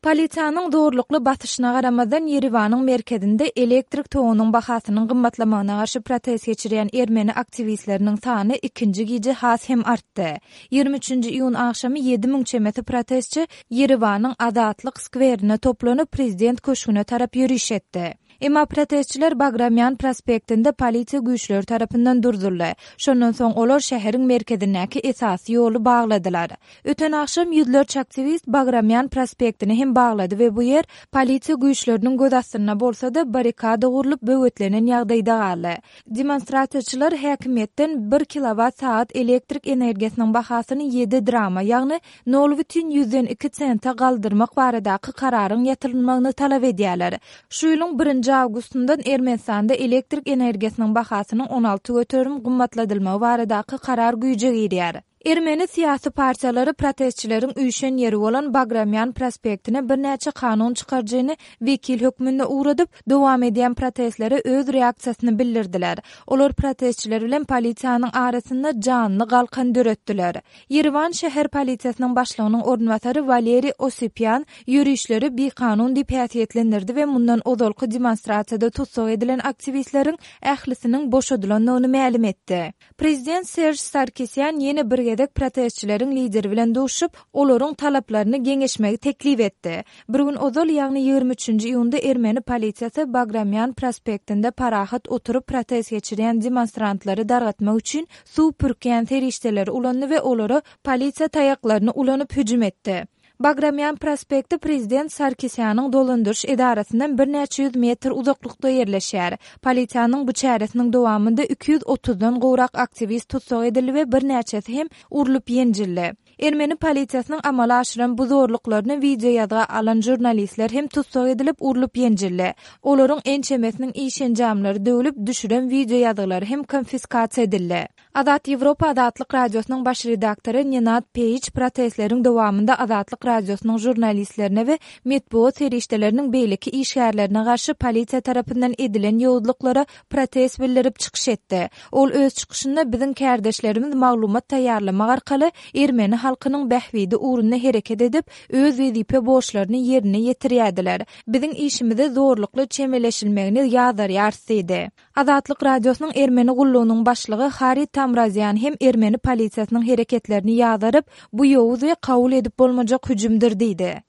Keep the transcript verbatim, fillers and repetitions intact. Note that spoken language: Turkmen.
Polisiýanyň dogrulukly batyşyna garamadan Ýerewanyň merkezinde elektrik togynyň bahasynyň gymmatlamagyna garşy protest geçirýän ermeni aktivistleriniň sany ikinji gije has hem artdy. ýygrimi üçinji iýun akşamy ýedi miň çemeti protestçi Ýerewanyň Azatlyk skwerine toplanyp prezident köşküne tarap ýürüş etdi. Emma protestçiler Bagramyan prospektinde polisiýa güýçleri tarapyndan durduruldy. Şondan soň olar şäheriň merkezindäki esasy ýoly bagladylar. Öten akşam ýüzlerçe aktivist Bagramyan prospektini hem baglady we bu ýer polisiýa güýçleriniň göz astyna bolsa-da barikada gurulyp böwretlenen ýagdaýda galdy. Demonstrasiýaçylar häkimetden bir kilowat saat elektrik energiýasynyň bahasyny ýedi drama, ýagny nol бүтүn ýüzden iki senta galdyrmak baradaky kararyň ýatyrylmagyny talap edýärler. Şu ýylyň birinji awgustundan Ermenistanda elektrik energiýasynyň bahasynyň on alty göterim gymmatladylmagy baradaky karar güýje girýär. Ermeni siyasi partiýalary protestçileriň üýşen ýeri bolan Bagramyan prospektine bir näçe kanun çykarjyny wekil hökmünde uğradyp dowam edýän protestlere öz reaksiýasyny bildirdiler. Olar protestçiler bilen polisiýanyň arasynda canly galkan döretdiler. Ýerewan şäher polisiýasynyň başlygynyň ornwatary Valeri Osipyan ýürüýüşleri bir kanun diýip häsiýetlendirdi we mundan ozalky demonstrasiýada tutsak edilen aktivistleriň ählisiniň boşadylandygyny ma'lum etdi. Prezident Serj Sarkisyan ýene bir gedek protestçilerin lideri bilen duşup, olaryň talaplaryny geňeşmegi teklip etdi. Bir gün ozal ýagny ýygrimi üçinji iýunda Ermeni polisiýasy Bagramyan prospektinde parahat oturup protest geçirýän demonstrantlary dargatmak üçin suw pürkýän terişdeleri ulandy we olary polisiýa taýaklaryny ulanyp hüjüm etdi. Bagramyan prospekti prezident Sarkisýanyň dolandyryş edarasyndan bir näçe ýüz metr uzaklykda ýerleşýär. Polisiýanyň bu çäresiniň dowamında iki yüz otuzdan gowrak aktivist tutsak edildi we bir näçesi hem urulyp ýenjildi. Ermeni polisiýasynyň amala aşyran bu zorluklaryny video ýadga alan jurnalistler hem tutsak edilip urulyp ýenjildi. Olaryň en çemesiniň işenjamlary döwülip düşüren video ýadgalary hem konfiskasiýa edildi. Azat Ýewropa Azatlyk radiosynyň baş redaktory Nenad Peýiç protestleriň dowamında Azatlyk radiosynyň jurnalistlerine we medeniýet serişdeleriniň beýleki işgärlerine garşy polisiýa tarapyndan edilen ýowuzluklara protest bildirip çykyş etdi. Ol öz çykyşynda biziň kärdeşlerimiz maglumat taýýarlamak arkaly Ermeni halkynyň bähwidi uruny hereket edip öz wezipe borçlaryny ýerine ýetirýärdiler. Biziň işimize zorlukly çemeleşilmegini ýazarýarsydy. Azatlyk radiosynyň Ermeni gullugynyň başlygy Harit Tamrazyan hem Ermeni polisiýasynyň hereketlerini ýazaryp, bu ýowuz we kabul edip bolmajak hüjümdir diýdi.